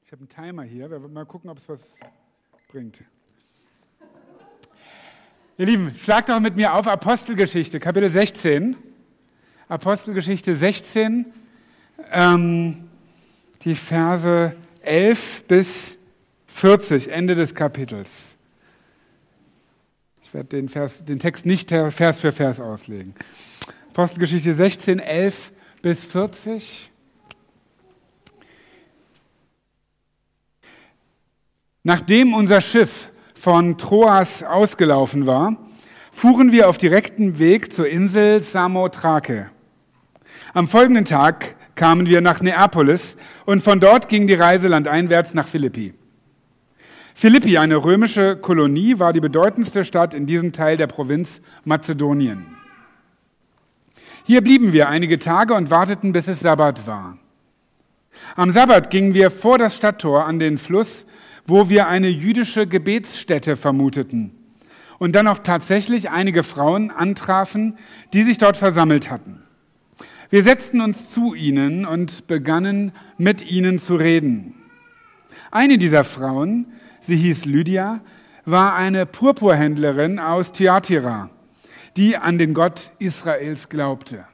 Ich habe einen Timer hier. Wir wollen mal gucken, ob es was bringt. Ihr Lieben, schlagt doch mit mir auf Apostelgeschichte, Kapitel 16. Apostelgeschichte 16, die Verse 11 bis 40, Ende des Kapitels. Ich werde den Text nicht Vers für Vers auslegen. Apostelgeschichte 16, 11 bis 40. Nachdem unser Schiff von Troas ausgelaufen war, fuhren wir auf direktem Weg zur Insel Samothrake. Am folgenden Tag kamen wir nach Neapolis und von dort ging die Reise landeinwärts nach Philippi. Philippi, eine römische Kolonie, war die bedeutendste Stadt in diesem Teil der Provinz Mazedonien. Hier blieben wir einige Tage und warteten, bis es Sabbat war. Am Sabbat gingen wir vor das Stadttor an den Fluss, wo wir eine jüdische Gebetsstätte vermuteten und dann auch tatsächlich einige Frauen antrafen, die sich dort versammelt hatten. Wir setzten uns zu ihnen und begannen mit ihnen zu reden. Eine dieser Frauen, sie hieß Lydia, war eine Purpurhändlerin aus Thyatira, die an den Gott Israels glaubte.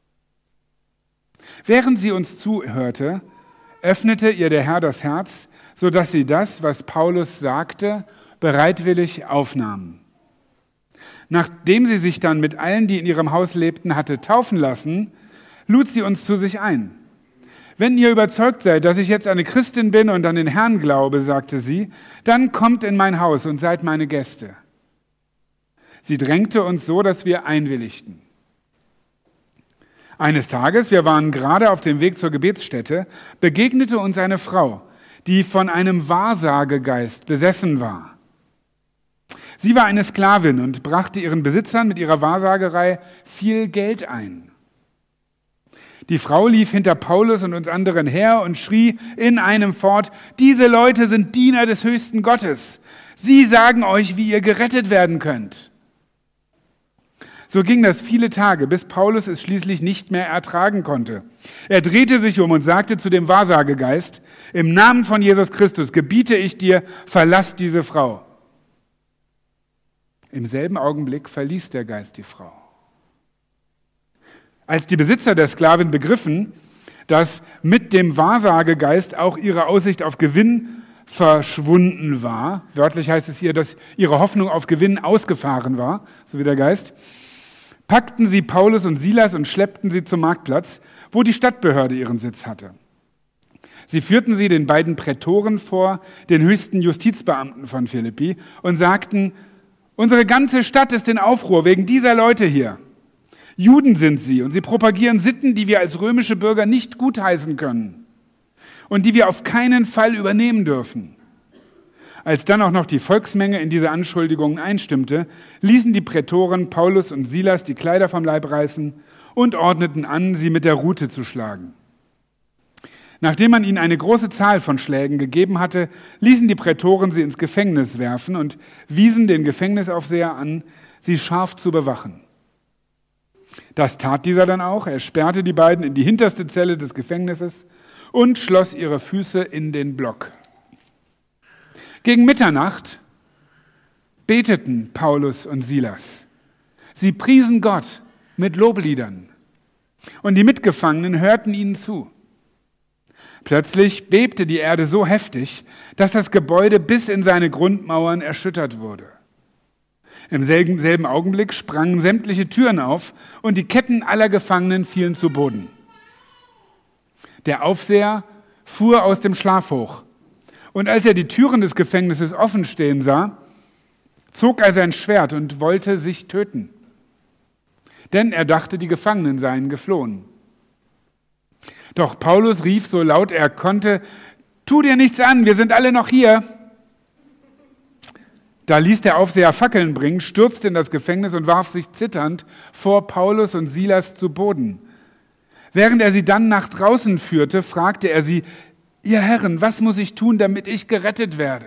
Während sie uns zuhörte, öffnete ihr der Herr das Herz, sodass sie das, was Paulus sagte, bereitwillig aufnahm. Nachdem sie sich dann mit allen, die in ihrem Haus lebten, hatte taufen lassen, lud sie uns zu sich ein. Wenn ihr überzeugt seid, dass ich jetzt eine Christin bin und an den Herrn glaube, sagte sie, dann kommt in mein Haus und seid meine Gäste. Sie drängte uns so, dass wir einwilligten. Eines Tages, wir waren gerade auf dem Weg zur Gebetsstätte, begegnete uns eine Frau, die von einem Wahrsagegeist besessen war. Sie war eine Sklavin und brachte ihren Besitzern mit ihrer Wahrsagerei viel Geld ein. Die Frau lief hinter Paulus und uns anderen her und schrie in einem fort: Diese Leute sind Diener des höchsten Gottes. Sie sagen euch, wie ihr gerettet werden könnt. So ging das viele Tage, bis Paulus es schließlich nicht mehr ertragen konnte. Er drehte sich um und sagte zu dem Wahrsagegeist: Im Namen von Jesus Christus gebiete ich dir, verlass diese Frau. Im selben Augenblick verließ der Geist die Frau. Als die Besitzer der Sklavin begriffen, dass mit dem Wahrsagegeist auch ihre Aussicht auf Gewinn verschwunden war, wörtlich heißt es hier, dass ihre Hoffnung auf Gewinn ausgefahren war, so wie der Geist, packten sie Paulus und Silas und schleppten sie zum Marktplatz, wo die Stadtbehörde ihren Sitz hatte. Sie führten sie den beiden Prätoren vor, den höchsten Justizbeamten von Philippi, und sagten: Unsere ganze Stadt ist in Aufruhr wegen dieser Leute hier. Juden sind sie und sie propagieren Sitten, die wir als römische Bürger nicht gutheißen können und die wir auf keinen Fall übernehmen dürfen. Als dann auch noch die Volksmenge in diese Anschuldigungen einstimmte, ließen die Prätoren Paulus und Silas die Kleider vom Leib reißen und ordneten an, sie mit der Rute zu schlagen. Nachdem man ihnen eine große Zahl von Schlägen gegeben hatte, ließen die Prätoren sie ins Gefängnis werfen und wiesen den Gefängnisaufseher an, sie scharf zu bewachen. Das tat dieser dann auch. Er sperrte die beiden in die hinterste Zelle des Gefängnisses und schloss ihre Füße in den Block. Gegen Mitternacht beteten Paulus und Silas. Sie priesen Gott mit Lobliedern und die Mitgefangenen hörten ihnen zu. Plötzlich bebte die Erde so heftig, dass das Gebäude bis in seine Grundmauern erschüttert wurde. Im selben Augenblick sprangen sämtliche Türen auf und die Ketten aller Gefangenen fielen zu Boden. Der Aufseher fuhr aus dem Schlaf hoch. Und als er die Türen des Gefängnisses offen stehen sah, zog er sein Schwert und wollte sich töten. Denn er dachte, die Gefangenen seien geflohen. Doch Paulus rief so laut er konnte: Tu dir nichts an, wir sind alle noch hier. Da ließ der Aufseher Fackeln bringen, stürzte in das Gefängnis und warf sich zitternd vor Paulus und Silas zu Boden. Während er sie dann nach draußen führte, fragte er sie: Ihr Herren, was muss ich tun, damit ich gerettet werde?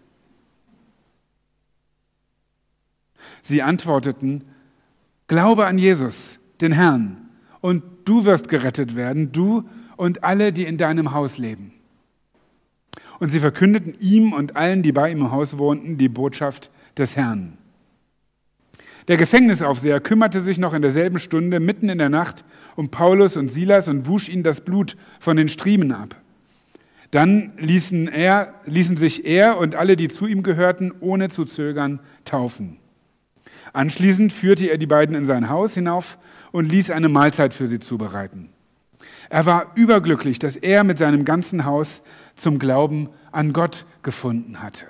Sie antworteten: Glaube an Jesus, den Herrn, und du wirst gerettet werden, du und alle, die in deinem Haus leben. und sie verkündeten ihm und allen, die bei ihm im Haus wohnten, die Botschaft des Herrn. Der Gefängnisaufseher kümmerte sich noch in derselben Stunde mitten in der Nacht um Paulus und Silas und wusch ihnen das Blut von den Striemen ab. Dann ließen sich er und alle, die zu ihm gehörten, ohne zu zögern, taufen. Anschließend führte er die beiden in sein Haus hinauf und ließ eine Mahlzeit für sie zubereiten. Er war überglücklich, dass er mit seinem ganzen Haus zum Glauben an Gott gefunden hatte.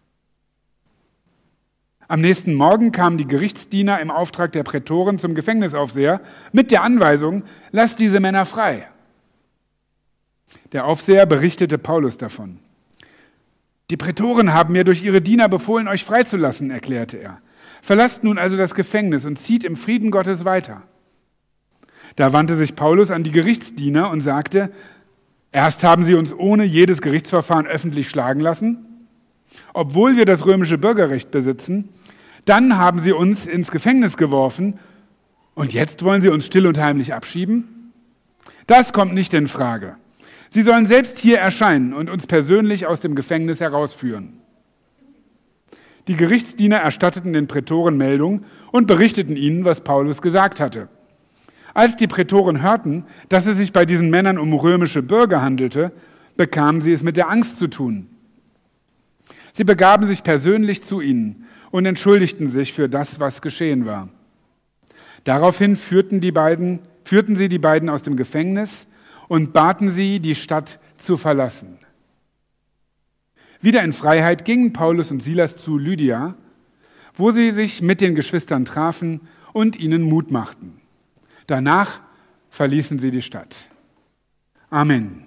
Am nächsten Morgen kamen die Gerichtsdiener im Auftrag der Prätoren zum Gefängnisaufseher mit der Anweisung: Lasst diese Männer frei. Der Aufseher berichtete Paulus davon. Die Prätoren haben mir durch ihre Diener befohlen, euch freizulassen, erklärte er. Verlasst nun also das Gefängnis und zieht im Frieden Gottes weiter. Da wandte sich Paulus an die Gerichtsdiener und sagte: Erst haben sie uns ohne jedes Gerichtsverfahren öffentlich schlagen lassen, obwohl wir das römische Bürgerrecht besitzen. Dann haben sie uns ins Gefängnis geworfen und jetzt wollen sie uns still und heimlich abschieben? Das kommt nicht in Frage. Sie sollen selbst hier erscheinen und uns persönlich aus dem Gefängnis herausführen. Die Gerichtsdiener erstatteten den Prätoren Meldung und berichteten ihnen, was Paulus gesagt hatte. Als die Prätoren hörten, dass es sich bei diesen Männern um römische Bürger handelte, bekamen sie es mit der Angst zu tun. Sie begaben sich persönlich zu ihnen und entschuldigten sich für das, was geschehen war. Daraufhin führten sie die beiden aus dem Gefängnis und baten sie, die Stadt zu verlassen. Wieder in Freiheit gingen Paulus und Silas zu Lydia, wo sie sich mit den Geschwistern trafen und ihnen Mut machten. Danach verließen sie die Stadt. Amen.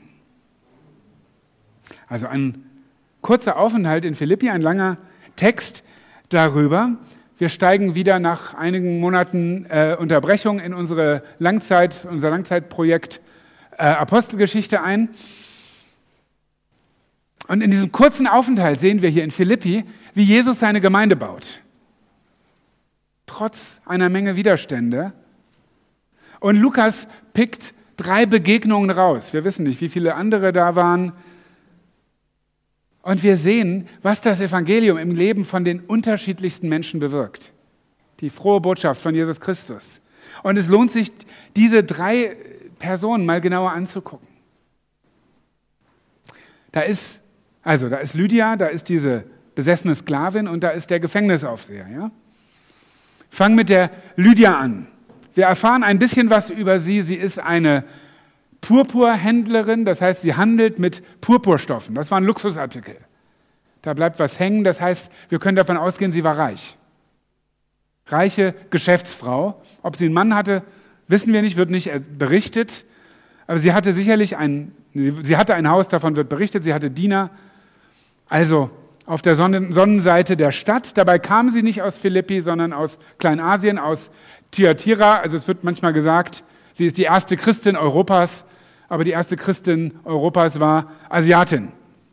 Also ein kurzer Aufenthalt in Philippi, ein langer Text darüber. Wir steigen wieder nach einigen Monaten Unterbrechung in unser Langzeitprojekt Apostelgeschichte ein. Und in diesem kurzen Aufenthalt sehen wir hier in Philippi, wie Jesus seine Gemeinde baut. Trotz einer Menge Widerstände. Und Lukas pickt 3 Begegnungen raus. Wir wissen nicht, wie viele andere da waren. Und wir sehen, was das Evangelium im Leben von den unterschiedlichsten Menschen bewirkt. Die frohe Botschaft von Jesus Christus. Und es lohnt sich, diese 3 Personen mal genauer anzugucken. Da ist Lydia, da ist diese besessene Sklavin und da ist der Gefängnisaufseher. Ja? Fang mit der Lydia an. Wir erfahren ein bisschen was über sie. Sie ist eine Purpurhändlerin, das heißt, sie handelt mit Purpurstoffen. Das war ein Luxusartikel. Da bleibt was hängen, das heißt, wir können davon ausgehen, sie war reich. Reiche Geschäftsfrau. Ob sie einen Mann hatte, wissen wir nicht, wird nicht berichtet. Aber sie hatte sicherlich ein Haus, davon wird berichtet, sie hatte Diener. Also auf der Sonnenseite der Stadt. Dabei kam sie nicht aus Philippi, sondern aus Kleinasien, aus Thyatira. Also es wird manchmal gesagt, sie ist die erste Christin Europas, aber die erste Christin Europas war Asiatin.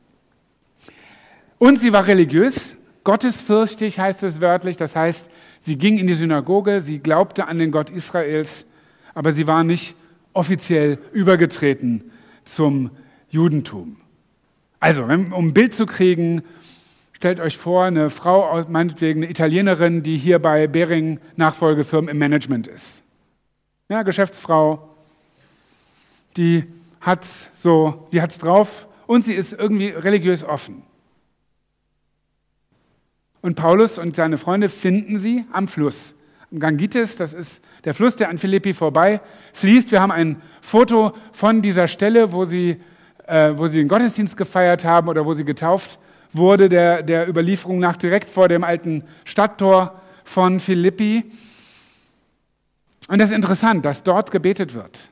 Und sie war religiös, gottesfürchtig heißt es wörtlich, das heißt, sie ging in die Synagoge, sie glaubte an den Gott Israels, aber sie war nicht offiziell übergetreten zum Judentum. Also, um ein Bild zu kriegen, stellt euch vor, eine Frau, meinetwegen eine Italienerin, die hier bei Behring Nachfolgefirmen im Management ist. Ja, Geschäftsfrau, die hat's drauf und sie ist irgendwie religiös offen. Und Paulus und seine Freunde finden sie am Fluss. Am Gangitis, das ist der Fluss, der an Philippi vorbei fließt. Wir haben ein Foto von dieser Stelle, wo sie den Gottesdienst gefeiert haben oder wo sie getauft wurde, der Überlieferung nach direkt vor dem alten Stadttor von Philippi. Und das ist interessant, dass dort gebetet wird.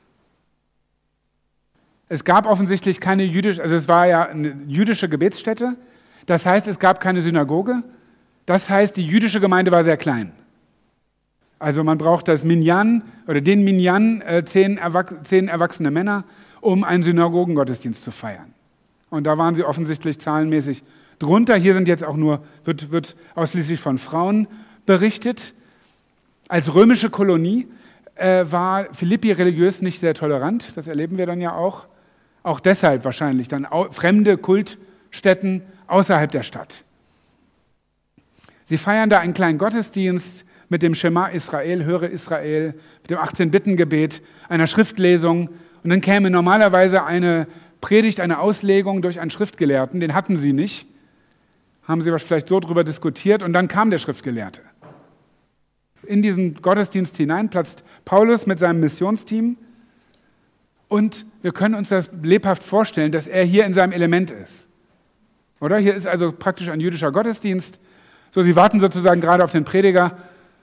Es gab offensichtlich es war ja eine jüdische Gebetsstätte. Das heißt, es gab keine Synagoge. Das heißt, die jüdische Gemeinde war sehr klein. Also man braucht das Minyan oder den Minyan, 10 erwachsene Männer, um einen Synagogengottesdienst zu feiern. Und da waren sie offensichtlich zahlenmäßig drunter. Hier wird ausschließlich von Frauen berichtet. Als römische Kolonie war Philippi religiös nicht sehr tolerant. Das erleben wir dann ja auch. Auch deshalb wahrscheinlich dann fremde Städten außerhalb der Stadt. Sie feiern da einen kleinen Gottesdienst mit dem Schema Israel, höre Israel, mit dem 18-Bitten-Gebet, einer Schriftlesung. Und dann käme normalerweise eine Predigt, eine Auslegung durch einen Schriftgelehrten. Den hatten sie nicht. Haben sie vielleicht so drüber diskutiert. Und dann kam der Schriftgelehrte. In diesen Gottesdienst hinein platzt Paulus mit seinem Missionsteam. Und wir können uns das lebhaft vorstellen, dass er hier in seinem Element ist. Oder? Hier ist also praktisch ein jüdischer Gottesdienst. So, sie warten sozusagen gerade auf den Prediger.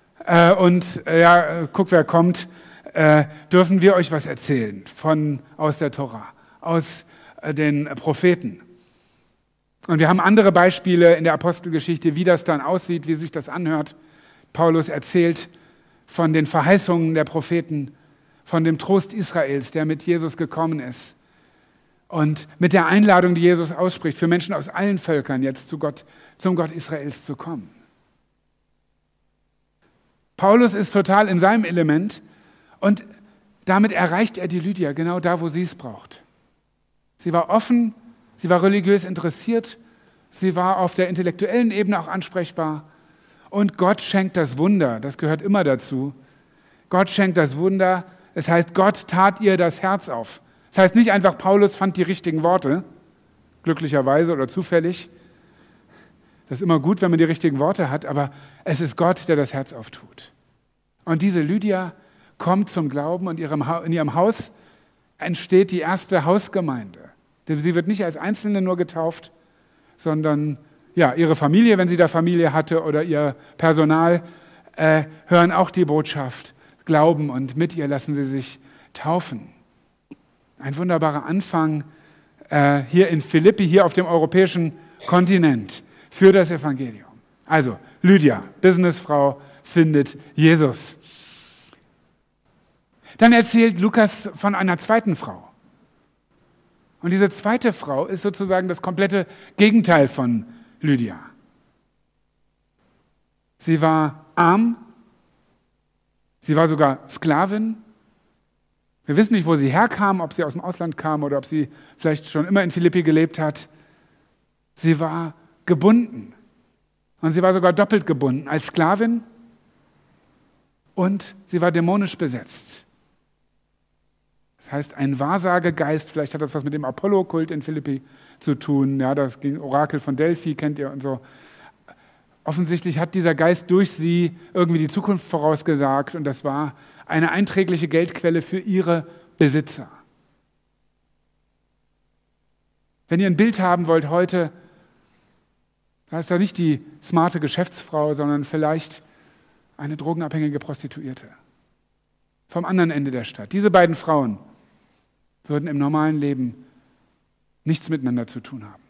Guck, wer kommt. Dürfen wir euch was erzählen aus der Tora, aus den Propheten. Und wir haben andere Beispiele in der Apostelgeschichte, wie das dann aussieht, wie sich das anhört. Paulus erzählt von den Verheißungen der Propheten, von dem Trost Israels, der mit Jesus gekommen ist. Und mit der Einladung, die Jesus ausspricht, für Menschen aus allen Völkern jetzt zum Gott Israels zu kommen. Paulus ist total in seinem Element und damit erreicht er die Lydia genau da, wo sie es braucht. Sie war offen, sie war religiös interessiert, sie war auf der intellektuellen Ebene auch ansprechbar und Gott schenkt das Wunder, das gehört immer dazu. Gott schenkt das Wunder, es heißt, Gott tat ihr das Herz auf. Das heißt nicht einfach, Paulus fand die richtigen Worte, glücklicherweise oder zufällig. Das ist immer gut, wenn man die richtigen Worte hat, aber es ist Gott, der das Herz auftut. Und diese Lydia kommt zum Glauben und in ihrem Haus entsteht die erste Hausgemeinde. Sie wird nicht als Einzelne nur getauft, sondern ihre Familie, wenn sie da Familie hatte, oder ihr Personal, hören auch die Botschaft, glauben und mit ihr lassen sie sich taufen. Ein wunderbarer Anfang hier in Philippi, hier auf dem europäischen Kontinent für das Evangelium. Also Lydia, Businessfrau, findet Jesus. Dann erzählt Lukas von einer zweiten Frau. Und diese zweite Frau ist sozusagen das komplette Gegenteil von Lydia. Sie war arm, sie war sogar Sklavin. Wir wissen nicht, wo sie herkam, ob sie aus dem Ausland kam oder ob sie vielleicht schon immer in Philippi gelebt hat. Sie war gebunden. Und sie war sogar doppelt gebunden, als Sklavin und sie war dämonisch besetzt. Das heißt, ein Wahrsagegeist, vielleicht hat das was mit dem Apollo-Kult in Philippi zu tun, ja, das Orakel von Delphi kennt ihr und so. Offensichtlich hat dieser Geist durch sie irgendwie die Zukunft vorausgesagt und das war eine einträgliche Geldquelle für ihre Besitzer. Wenn ihr ein Bild haben wollt heute, da ist da nicht die smarte Geschäftsfrau, sondern vielleicht eine drogenabhängige Prostituierte vom anderen Ende der Stadt. Diese beiden Frauen würden im normalen Leben nichts miteinander zu tun haben.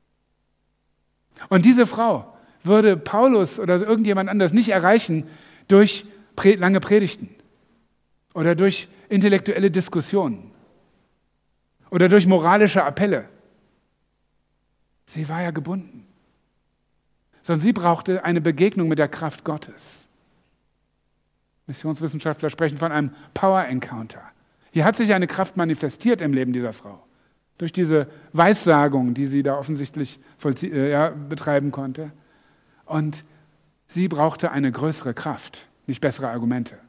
Und diese Frau würde Paulus oder irgendjemand anders nicht erreichen durch lange Predigten oder durch intellektuelle Diskussionen oder durch moralische Appelle. Sie war ja gebunden. Sondern sie brauchte eine Begegnung mit der Kraft Gottes. Missionswissenschaftler sprechen von einem Power Encounter. Hier hat sich eine Kraft manifestiert im Leben dieser Frau. Durch diese Weissagung, die sie da offensichtlich betreiben konnte. Und sie brauchte eine größere Kraft, nicht bessere Argumente.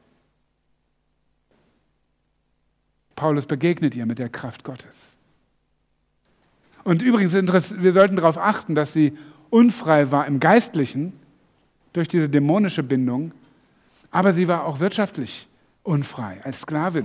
Paulus begegnet ihr mit der Kraft Gottes. Und übrigens, wir sollten darauf achten, dass sie unfrei war im Geistlichen durch diese dämonische Bindung, aber sie war auch wirtschaftlich unfrei als Sklavin.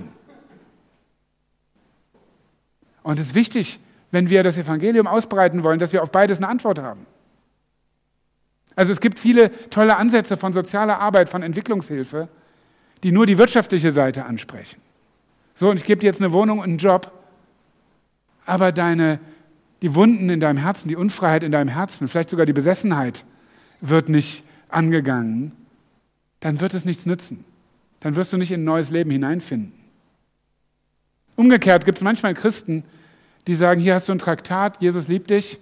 Und es ist wichtig, wenn wir das Evangelium ausbreiten wollen, dass wir auf beides eine Antwort haben. Also es gibt viele tolle Ansätze von sozialer Arbeit, von Entwicklungshilfe, die nur die wirtschaftliche Seite ansprechen. So, und ich gebe dir jetzt eine Wohnung und einen Job, aber die Wunden in deinem Herzen, die Unfreiheit in deinem Herzen, vielleicht sogar die Besessenheit wird nicht angegangen, dann wird es nichts nützen. Dann wirst du nicht in ein neues Leben hineinfinden. Umgekehrt gibt es manchmal Christen, die sagen, hier hast du ein Traktat, Jesus liebt dich,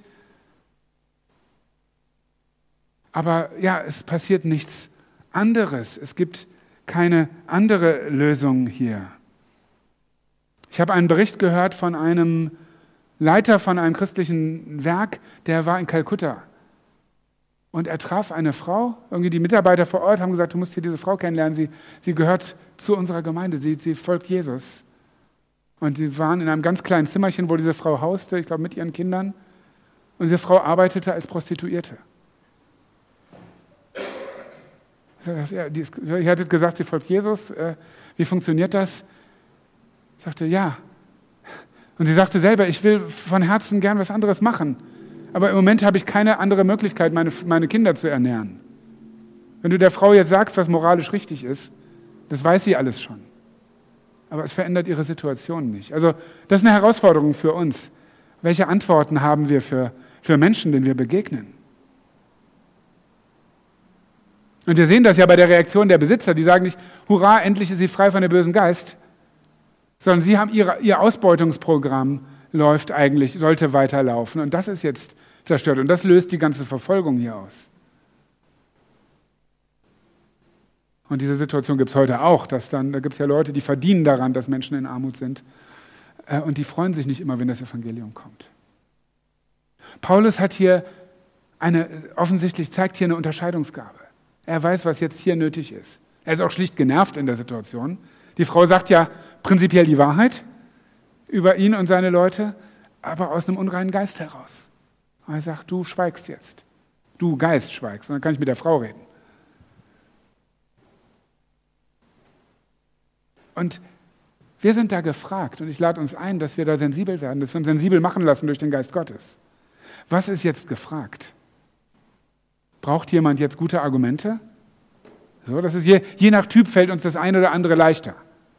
aber ja, es passiert nichts anderes. Es gibt keine andere Lösung hier. Ich habe einen Bericht gehört von einem Leiter von einem christlichen Werk, der war in Kalkutta. Und er traf eine Frau, irgendwie die Mitarbeiter vor Ort haben gesagt, du musst hier diese Frau kennenlernen, sie gehört zu unserer Gemeinde, sie folgt Jesus. Und sie waren in einem ganz kleinen Zimmerchen, wo diese Frau hauste, ich glaube mit ihren Kindern. Und diese Frau arbeitete als Prostituierte. Ihr hattet gesagt, sie folgt Jesus. Wie funktioniert das? Ich sagte, ja. Und sie sagte selber, ich will von Herzen gern was anderes machen. Aber im Moment habe ich keine andere Möglichkeit, meine Kinder zu ernähren. Wenn du der Frau jetzt sagst, was moralisch richtig ist, das weiß sie alles schon. Aber es verändert ihre Situation nicht. Also das ist eine Herausforderung für uns. Welche Antworten haben wir für Menschen, denen wir begegnen? Und wir sehen das ja bei der Reaktion der Besitzer. Die sagen nicht, hurra, endlich ist sie frei von dem bösen Geist. Sondern sie haben ihr Ausbeutungsprogramm sollte weiterlaufen. Und das ist jetzt zerstört. Und das löst die ganze Verfolgung hier aus. Und diese Situation gibt es heute auch. Da gibt es ja Leute, die verdienen daran, dass Menschen in Armut sind. Und die freuen sich nicht immer, wenn das Evangelium kommt. Paulus hat hier offensichtlich zeigt hier eine Unterscheidungsgabe. Er weiß, was jetzt hier nötig ist. Er ist auch schlicht genervt in der Situation. Die Frau sagt ja prinzipiell die Wahrheit über ihn und seine Leute, aber aus einem unreinen Geist heraus. Und er sagt, du schweigst jetzt. Du Geist schweigst. Und dann kann ich mit der Frau reden. Und wir sind da gefragt und ich lade uns ein, dass wir da sensibel werden, dass wir uns sensibel machen lassen durch den Geist Gottes. Was ist jetzt gefragt? Braucht jemand jetzt gute Argumente? So, das ist je nach Typ fällt uns das eine oder andere leichter.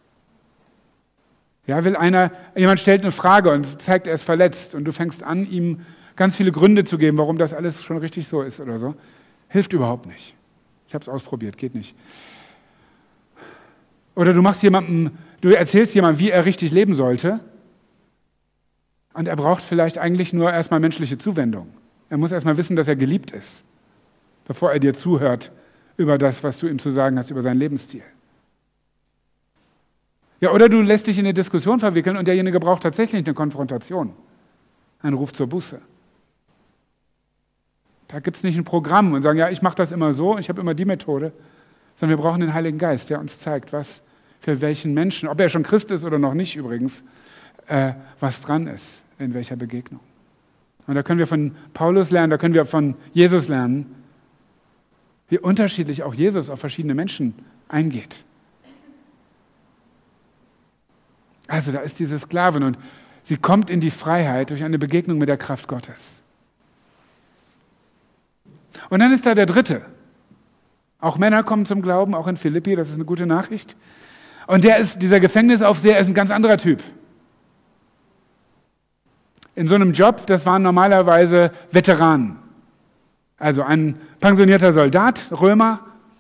Ja, jemand stellt eine Frage und zeigt, er ist verletzt und du fängst an, ihm ganz viele Gründe zu geben, warum das alles schon richtig so ist oder so. Hilft überhaupt nicht. Ich habe es ausprobiert, geht nicht. Oder du erzählst jemandem, wie er richtig leben sollte und er braucht vielleicht eigentlich nur erstmal menschliche Zuwendung. Er muss erstmal wissen, dass er geliebt ist, bevor er dir zuhört über das, was du ihm zu sagen hast, über seinen Lebensstil. Ja, oder du lässt dich in eine Diskussion verwickeln und derjenige braucht tatsächlich eine Konfrontation, einen Ruf zur Buße. Da gibt es nicht ein Programm und sagen, ja, ich mache das immer so, ich habe immer die Methode, sondern wir brauchen den Heiligen Geist, der uns zeigt, was für welchen Menschen, ob er schon Christ ist oder noch nicht übrigens, was dran ist, in welcher Begegnung. Und da können wir von Paulus lernen, da können wir von Jesus lernen, wie unterschiedlich auch Jesus auf verschiedene Menschen eingeht. Also da ist diese Sklavin und sie kommt in die Freiheit durch eine Begegnung mit der Kraft Gottes. Und dann ist da der Dritte. Auch Männer kommen zum Glauben, auch in Philippi, das ist eine gute Nachricht. Und dieser Gefängnisaufseher ist ein ganz anderer Typ. In so einem Job, das waren normalerweise Veteranen. Also ein pensionierter Soldat, Römer.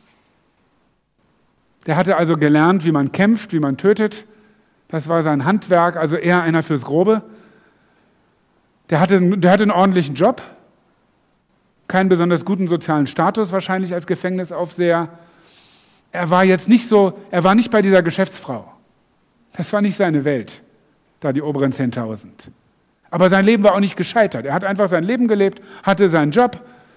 Der hatte also gelernt, wie man kämpft, wie man tötet. Das war sein Handwerk, also eher einer fürs Grobe. Der hatte einen ordentlichen Job, keinen besonders guten sozialen Status wahrscheinlich als Gefängnisaufseher. Er war nicht bei dieser Geschäftsfrau. Das war nicht seine Welt, da die oberen 10.000. Aber sein Leben war auch nicht gescheitert. Er hat einfach sein Leben gelebt, hatte seinen Job,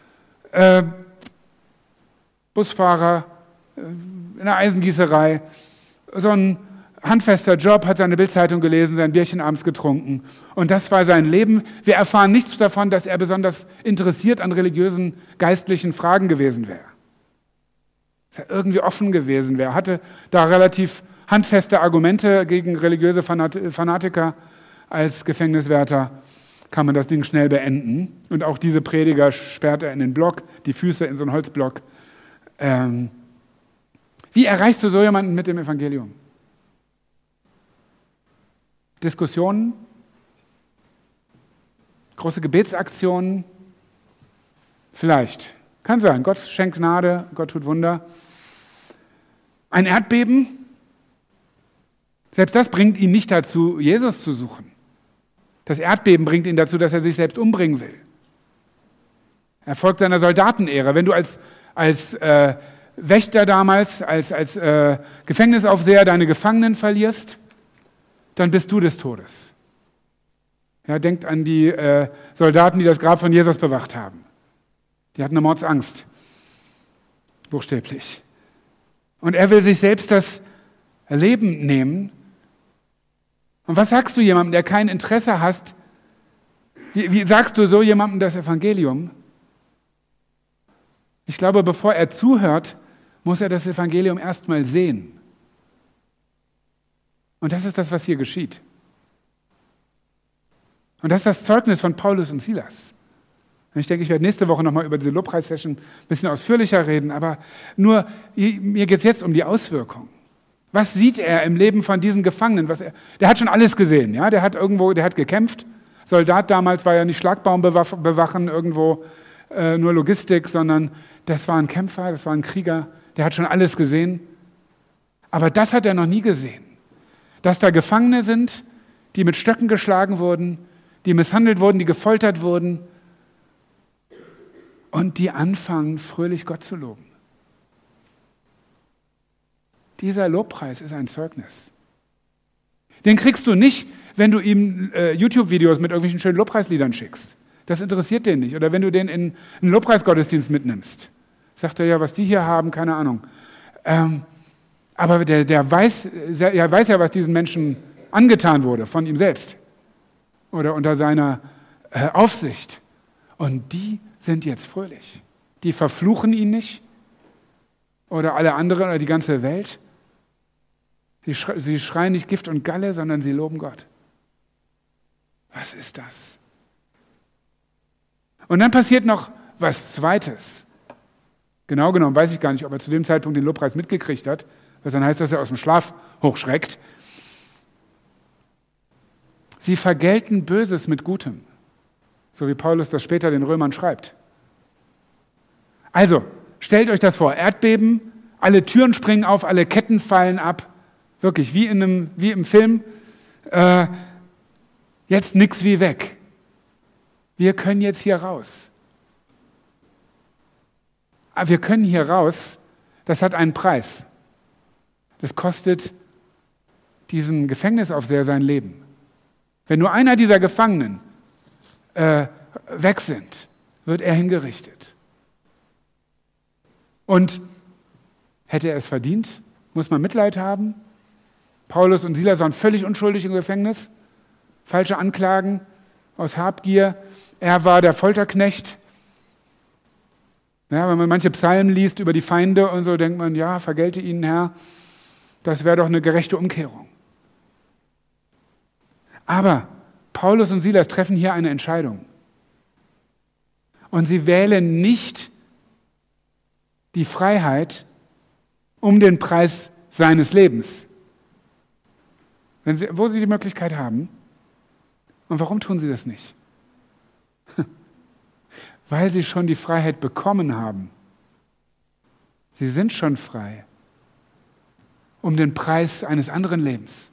Busfahrer, in der Eisengießerei, so ein handfester Job, hat seine Bildzeitung gelesen, sein Bierchen abends getrunken. Und das war sein Leben. Wir erfahren nichts davon, dass er besonders interessiert an religiösen, geistlichen Fragen gewesen wäre. Dass er irgendwie offen gewesen wäre. Hatte da relativ handfeste Argumente gegen religiöse Fanatiker. Als Gefängniswärter kann man das Ding schnell beenden. Und auch diese Prediger sperrt er in den Block, die Füße in so einen Holzblock. Wie erreichst du so jemanden mit dem Evangelium? Diskussionen, große Gebetsaktionen, vielleicht. Kann sein, Gott schenkt Gnade, Gott tut Wunder. Ein Erdbeben, selbst das bringt ihn nicht dazu, Jesus zu suchen. Das Erdbeben bringt ihn dazu, dass er sich selbst umbringen will. Er folgt seiner Soldatenehre. Wenn du als Wächter damals, als Gefängnisaufseher deine Gefangenen verlierst, dann bist du des Todes. Ja, denkt an die Soldaten, die das Grab von Jesus bewacht haben. Die hatten eine Mordsangst, buchstäblich. Und er will sich selbst das Leben nehmen. Und was sagst du jemandem, der kein Interesse hat? Wie sagst du so jemandem das Evangelium? Ich glaube, bevor er zuhört, muss er das Evangelium erstmal sehen. Und das ist das, was hier geschieht. Und das ist das Zeugnis von Paulus und Silas. Und ich denke, ich werde nächste Woche nochmal über diese Lobpreissession ein bisschen ausführlicher reden, aber mir geht es jetzt um die Auswirkung. Was sieht er im Leben von diesen Gefangenen? Der hat schon alles gesehen, ja? Der hat gekämpft. Soldat damals war ja nicht Schlagbaum bewachen, irgendwo nur Logistik, sondern das war ein Kämpfer, das war ein Krieger. Der hat schon alles gesehen. Aber das hat er noch nie gesehen. Dass da Gefangene sind, die mit Stöcken geschlagen wurden, die misshandelt wurden, die gefoltert wurden und die anfangen, fröhlich Gott zu loben. Dieser Lobpreis ist ein Zeugnis. Den kriegst du nicht, wenn du ihm YouTube-Videos mit irgendwelchen schönen Lobpreisliedern schickst. Das interessiert den nicht. Oder wenn du den in einen Lobpreisgottesdienst mitnimmst. Sagt er ja, was die hier haben, keine Ahnung. Aber der weiß ja, was diesen Menschen angetan wurde, von ihm selbst. Oder unter seiner Aufsicht. Und die sind jetzt fröhlich. Die verfluchen ihn nicht. Oder alle anderen oder die ganze Welt. Sie schreien nicht Gift und Galle, sondern sie loben Gott. Was ist das? Und dann passiert noch was Zweites. Genau genommen weiß ich gar nicht, ob er zu dem Zeitpunkt den Lobpreis mitgekriegt hat, was dann heißt, dass er aus dem Schlaf hochschreckt. Sie vergelten Böses mit Gutem, so wie Paulus das später den Römern schreibt. Also, stellt euch das vor, Erdbeben, alle Türen springen auf, alle Ketten fallen ab, wirklich wie im Film, jetzt nix wie weg. Wir können jetzt hier raus. Aber wir können hier raus, das hat einen Preis. Das kostet diesem Gefängnisaufseher sein Leben. Wenn nur einer dieser Gefangenen weg sind, wird er hingerichtet. Und hätte er es verdient? Muss man Mitleid haben? Paulus und Silas waren völlig unschuldig im Gefängnis. Falsche Anklagen aus Habgier. Er war der Folterknecht. Ja, wenn man manche Psalmen liest über die Feinde und so, denkt man, ja, vergelte ihnen, Herr. Das wäre doch eine gerechte Umkehrung. Aber Paulus und Silas treffen hier eine Entscheidung. Und sie wählen nicht die Freiheit um den Preis seines Lebens. Wo sie die Möglichkeit haben. Und warum tun sie das nicht? Weil sie schon die Freiheit bekommen haben. Sie sind schon frei. Um den Preis eines anderen Lebens.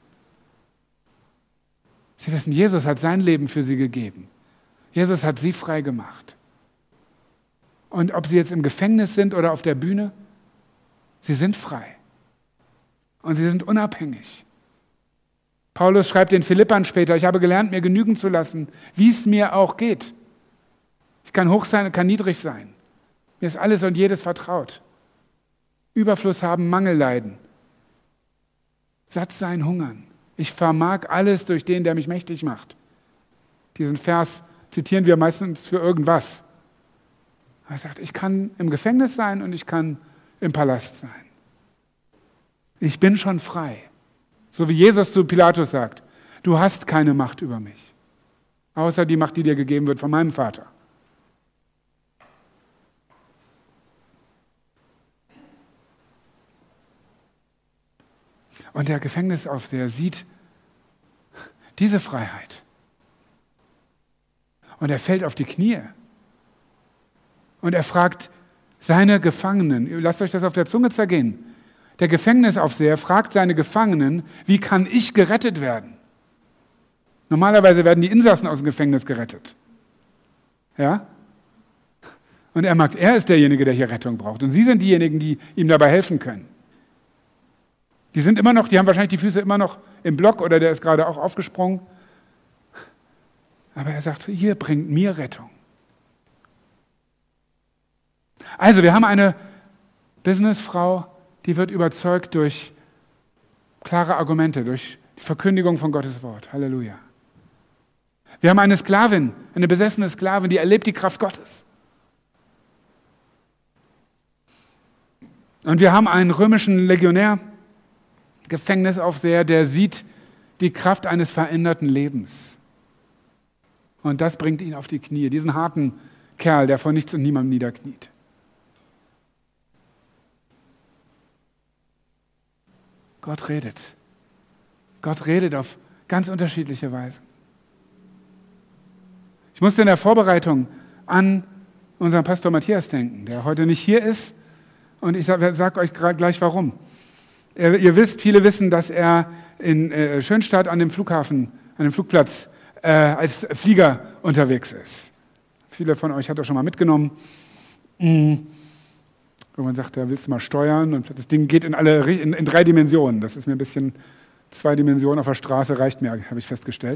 Sie wissen, Jesus hat sein Leben für sie gegeben. Jesus hat sie frei gemacht. Und ob sie jetzt im Gefängnis sind oder auf der Bühne, sie sind frei. Und sie sind unabhängig. Paulus schreibt den Philippern später, ich habe gelernt, mir genügen zu lassen, wie es mir auch geht. Ich kann hoch sein und kann niedrig sein. Mir ist alles und jedes vertraut. Überfluss haben, Mangel leiden. Satt sein, hungern. Ich vermag alles durch den, der mich mächtig macht. Diesen Vers zitieren wir meistens für irgendwas. Er sagt, ich kann im Gefängnis sein und ich kann im Palast sein. Ich bin schon frei. So wie Jesus zu Pilatus sagt, du hast keine Macht über mich, außer die Macht, die dir gegeben wird von meinem Vater. Und der Gefängnisaufseher sieht diese Freiheit. Und er fällt auf die Knie. Und er fragt seine Gefangenen, lasst euch das auf der Zunge zergehen. Der Gefängnisaufseher fragt seine Gefangenen, wie kann ich gerettet werden? Normalerweise werden die Insassen aus dem Gefängnis gerettet. Ja? Und er ist derjenige, der hier Rettung braucht. Und sie sind diejenigen, die ihm dabei helfen können. Die haben wahrscheinlich die Füße immer noch im Block oder der ist gerade auch aufgesprungen. Aber er sagt, ihr bringt mir Rettung. Also wir haben eine Businessfrau, die wird überzeugt durch klare Argumente, durch die Verkündigung von Gottes Wort. Halleluja. Wir haben eine Sklavin, eine besessene Sklavin, die erlebt die Kraft Gottes. Und wir haben einen römischen Legionär, Gefängnisaufseher, der sieht die Kraft eines veränderten Lebens. Und das bringt ihn auf die Knie, diesen harten Kerl, der vor nichts und niemandem niederkniet. Gott redet. Gott redet auf ganz unterschiedliche Weisen. Ich musste in der Vorbereitung an unseren Pastor Matthias denken, der heute nicht hier ist. Und ich sage euch gleich warum. Ihr wisst, viele wissen, dass er in Schönstadt an dem Flughafen, an dem Flugplatz als Flieger unterwegs ist. Viele von euch hat er schon mal mitgenommen. Irgendwann sagt er, willst du mal steuern? Und das Ding geht in 3 Dimensionen. Das ist mir ein bisschen, 2 Dimensionen auf der Straße reicht mir, habe ich festgestellt.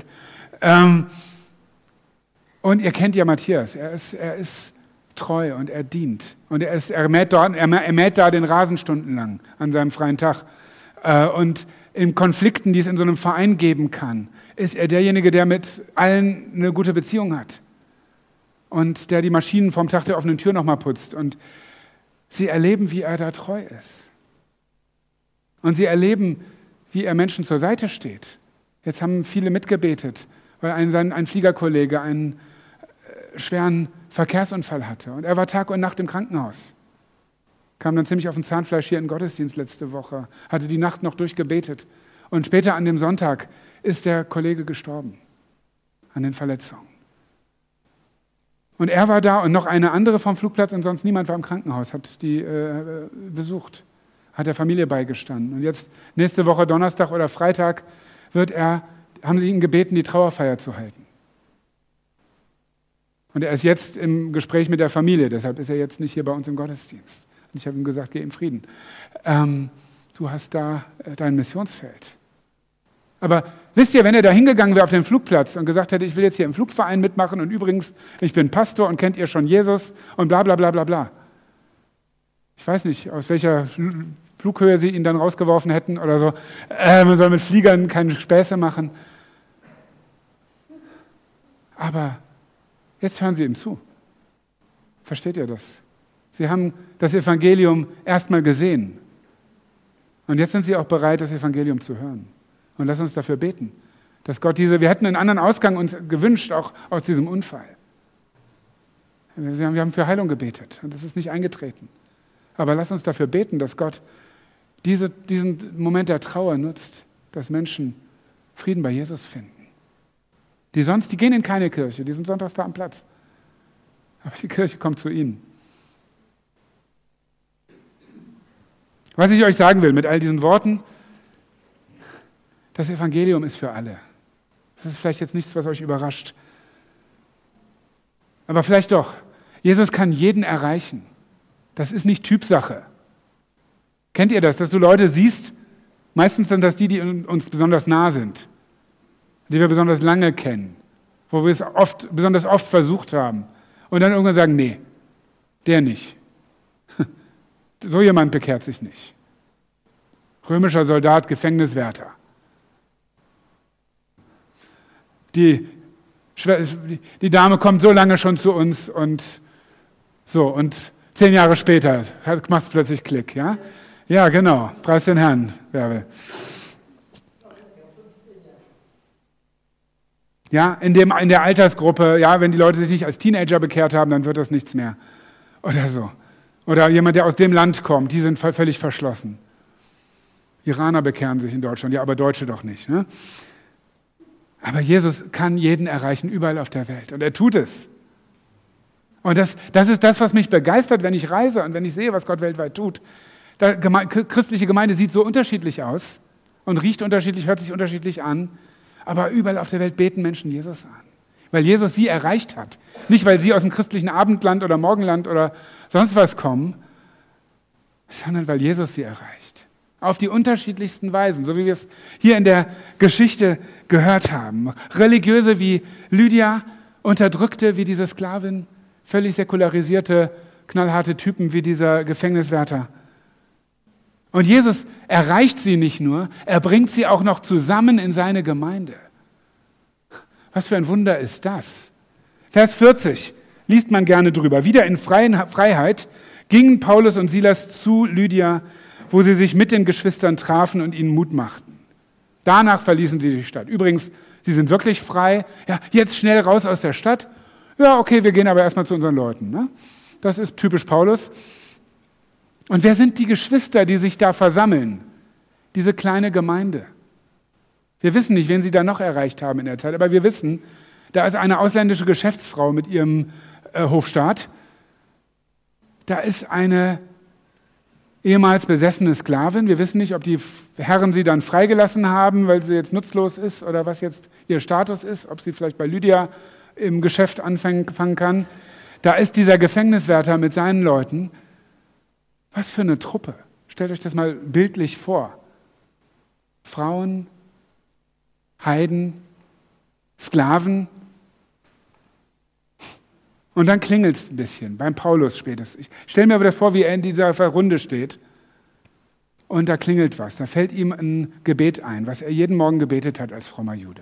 Und ihr kennt ja Matthias. Er ist treu und er dient. Und er mäht da den Rasen stundenlang an seinem freien Tag. Und in Konflikten, die es in so einem Verein geben kann, ist er derjenige, der mit allen eine gute Beziehung hat. Und der die Maschinen vom Tag der offenen Tür nochmal putzt. Und sie erleben, wie er da treu ist. Und sie erleben, wie er Menschen zur Seite steht. Jetzt haben viele mitgebetet, weil ein Fliegerkollege einen schweren Verkehrsunfall hatte. Und er war Tag und Nacht im Krankenhaus. Kam dann ziemlich auf den Zahnfleisch hier in den Gottesdienst letzte Woche. Hatte die Nacht noch durchgebetet. Und später an dem Sonntag ist der Kollege gestorben. An den Verletzungen. Und er war da und noch eine andere vom Flugplatz und sonst niemand war im Krankenhaus, hat die besucht, hat der Familie beigestanden. Und jetzt nächste Woche, Donnerstag oder Freitag, haben sie ihn gebeten, die Trauerfeier zu halten. Und er ist jetzt im Gespräch mit der Familie, deshalb ist er jetzt nicht hier bei uns im Gottesdienst. Und ich habe ihm gesagt, geh in Frieden. Du hast da dein Missionsfeld. Aber wisst ihr, wenn er da hingegangen wäre auf den Flugplatz und gesagt hätte, ich will jetzt hier im Flugverein mitmachen und übrigens, ich bin Pastor und kennt ihr schon Jesus und bla bla bla bla bla. Ich weiß nicht, aus welcher Flughöhe sie ihn dann rausgeworfen hätten oder so. Man soll mit Fliegern keine Späße machen. Aber jetzt hören sie ihm zu. Versteht ihr das? Sie haben das Evangelium erstmal gesehen. Und jetzt sind sie auch bereit, das Evangelium zu hören. Und lass uns dafür beten, dass Gott wir hätten einen anderen Ausgang uns gewünscht, auch aus diesem Unfall. Wir haben für Heilung gebetet und das ist nicht eingetreten. Aber lass uns dafür beten, dass Gott diesen Moment der Trauer nutzt, dass Menschen Frieden bei Jesus finden. Die gehen in keine Kirche, die sind sonntags da am Platz. Aber die Kirche kommt zu ihnen. Was ich euch sagen will mit all diesen Worten, das Evangelium ist für alle. Das ist vielleicht jetzt nichts, was euch überrascht. Aber vielleicht doch. Jesus kann jeden erreichen. Das ist nicht Typsache. Kennt ihr das, dass du Leute siehst? Meistens sind das die uns besonders nah sind, die wir besonders lange kennen, wo wir es besonders oft versucht haben. Und dann irgendwann sagen, nee, der nicht. So jemand bekehrt sich nicht. Römischer Soldat, Gefängniswärter. Die Dame kommt so lange schon zu uns und 10 Jahre später macht es plötzlich Klick. Ja? Ja, genau. Preis den Herrn, Bärbel. Ja, in der Altersgruppe, ja, wenn die Leute sich nicht als Teenager bekehrt haben, dann wird das nichts mehr. Oder so. Oder jemand, der aus dem Land kommt, die sind völlig verschlossen. Iraner bekehren sich in Deutschland, ja, aber Deutsche doch nicht. Ne? Aber Jesus kann jeden erreichen, überall auf der Welt. Und er tut es. Und das ist das, was mich begeistert, wenn ich reise und wenn ich sehe, was Gott weltweit tut. Christliche Gemeinde sieht so unterschiedlich aus und riecht unterschiedlich, hört sich unterschiedlich an. Aber überall auf der Welt beten Menschen Jesus an. Weil Jesus sie erreicht hat. Nicht, weil sie aus dem christlichen Abendland oder Morgenland oder sonst was kommen, sondern weil Jesus sie erreicht. auf die unterschiedlichsten Weisen, so wie wir es hier in der Geschichte gehört haben. Religiöse wie Lydia, Unterdrückte wie diese Sklavin, völlig säkularisierte, knallharte Typen wie dieser Gefängniswärter. Und Jesus erreicht sie nicht nur, er bringt sie auch noch zusammen in seine Gemeinde. Was für ein Wunder ist das? Vers 40 liest man gerne drüber. Wieder in Freiheit gingen Paulus und Silas zu Lydia, wo sie sich mit den Geschwistern trafen und ihnen Mut machten. Danach verließen sie die Stadt. Übrigens, sie sind wirklich frei. Ja, jetzt schnell raus aus der Stadt. Ja, okay, wir gehen aber erstmal zu unseren Leuten. Ne? Das ist typisch Paulus. Und wer sind die Geschwister, die sich da versammeln? Diese kleine Gemeinde. Wir wissen nicht, wen sie da noch erreicht haben in der Zeit, aber wir wissen, da ist eine ausländische Geschäftsfrau mit ihrem Hofstaat. Da ist eine ehemals besessene Sklavin. Wir wissen nicht, ob die Herren sie dann freigelassen haben, weil sie jetzt nutzlos ist oder was jetzt ihr Status ist, ob sie vielleicht bei Lydia im Geschäft anfangen kann. Da ist dieser Gefängniswärter mit seinen Leuten. Was für eine Truppe. Stellt euch das mal bildlich vor. Frauen, Heiden, Sklaven. Und dann klingelt es ein bisschen, beim Paulus spätestens. Ich stelle mir aber das vor, wie er in dieser Runde steht. Und da klingelt was. Da fällt ihm ein Gebet ein, was er jeden Morgen gebetet hat als frommer Jude.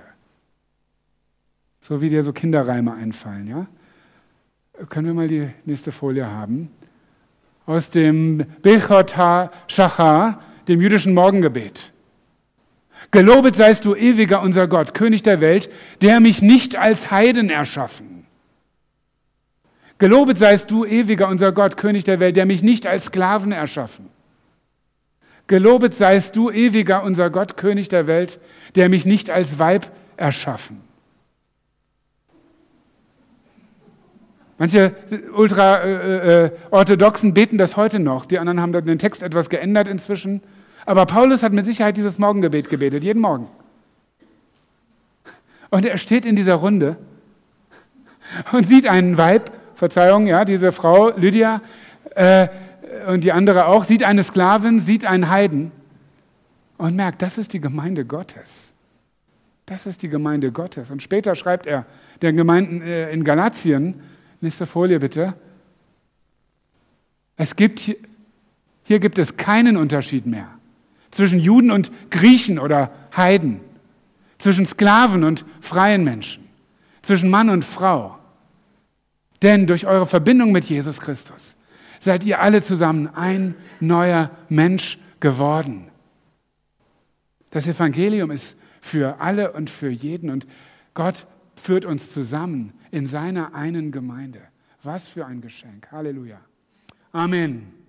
So wie dir so Kinderreime einfallen, ja? Können wir mal die nächste Folie haben? Aus dem Birchot HaShachar, dem jüdischen Morgengebet. Gelobet seist du, ewiger unser Gott, König der Welt, der mich nicht als Heiden erschaffen. Gelobet seist du, ewiger unser Gott, König der Welt, der mich nicht als Sklaven erschaffen. Gelobet seist du, ewiger unser Gott, König der Welt, der mich nicht als Weib erschaffen. Manche Ultra-Orthodoxen beten das heute noch, die anderen haben den Text etwas geändert inzwischen. Aber Paulus hat mit Sicherheit dieses Morgengebet gebetet, jeden Morgen. Und er steht in dieser Runde und sieht einen Weib, Verzeihung, ja, diese Frau, Lydia, und die andere auch, sieht eine Sklavin, sieht einen Heiden und merkt, das ist die Gemeinde Gottes. Das ist die Gemeinde Gottes. Und später schreibt er den Gemeinden in Galatien, nächste Folie bitte, hier gibt es keinen Unterschied mehr zwischen Juden und Griechen oder Heiden, zwischen Sklaven und freien Menschen, zwischen Mann und Frau. Denn durch eure Verbindung mit Jesus Christus seid ihr alle zusammen ein neuer Mensch geworden. Das Evangelium ist für alle und für jeden und Gott führt uns zusammen in seiner einen Gemeinde. Was für ein Geschenk. Halleluja. Amen.